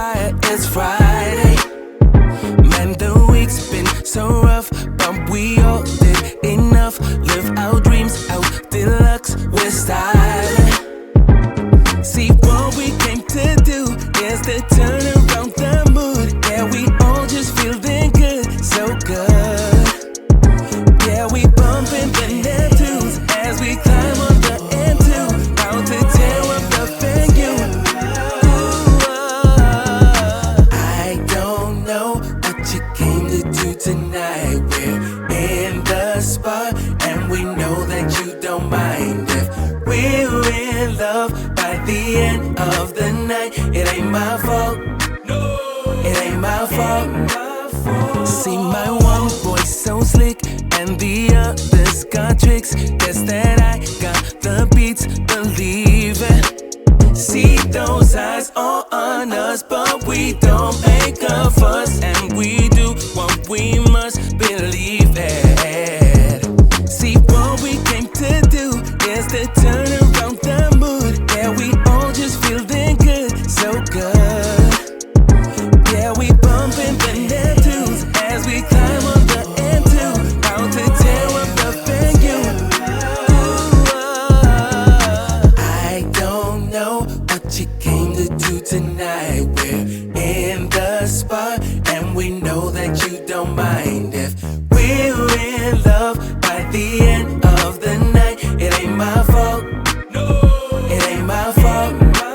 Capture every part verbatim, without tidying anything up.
fire, it's Friday. Man, the week's been so rough, but we all did enough. Live our dreams out deluxe with style. See, what we came to do is to turn around the mood. Yeah, we all just feeling good, so good. Yeah, we bumping the Neptunes as we climb on the M two, out to tear up the venue. Ooh, uh, I don't know what you came to do tonight. We're in the spot and we know that you don't mind if we're in love by the end of the night. It ain't my fault. No, it ain't my fault. See, my one boy so slick and the others got tricks. Guess that I got the beats, believe it. See those eyes all on us, but we don't make a fuss, and we do what we must, believe it. See, what we came to do is to turn around the mood. Yeah, we all just feeling good, so good. Yeah, we bumping the Neptunes as we climb on the M two, out to tear up the venue. Ooh, uh, I don't know what you came to do tonight. We're in the spot and we know that you don't mind if we're in love by the end of the night. It ain't my fault. No, it ain't my fault.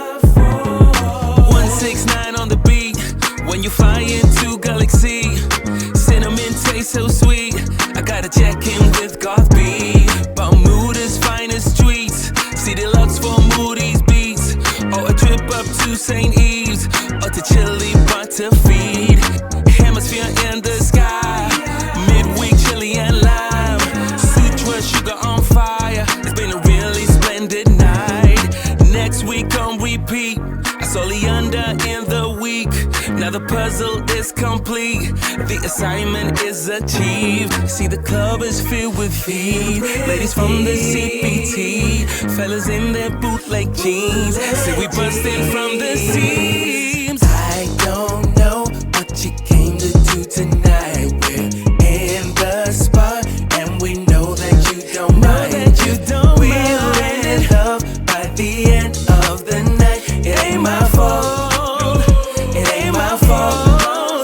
one six nine on the beat. When you fly into Galaxy, cinnamon tastes so sweet. I gotta check in with Goth B. Bermuda's finest streets. See deluxe for Moody's beats, or a trip up to Saint Eve's, or to Chili Butter Feed. Hemisphere in the sky, midweek chili and lime. Sutra sugar on fire. It's been a really splendid night. Next week on repeat, I saw Leander in the week. Now the puzzle is complete, the assignment is achieved. See, the club is filled with feed, ladies from the C P T, fellas in their bootleg jeans. See, we bustin' from the seams. I don't know what you came to do tonight. We're in the spot and we know that you don't mind. That you don't We're mind. in love by the end of the night. It ain't my fault. It ain't my fault.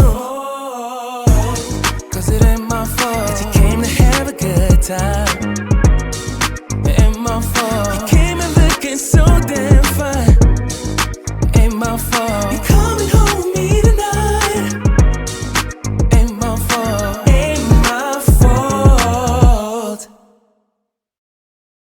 Cause it ain't my fault that you came to have a good time. It ain't my fault. You came in looking so damn fine. It ain't my fault.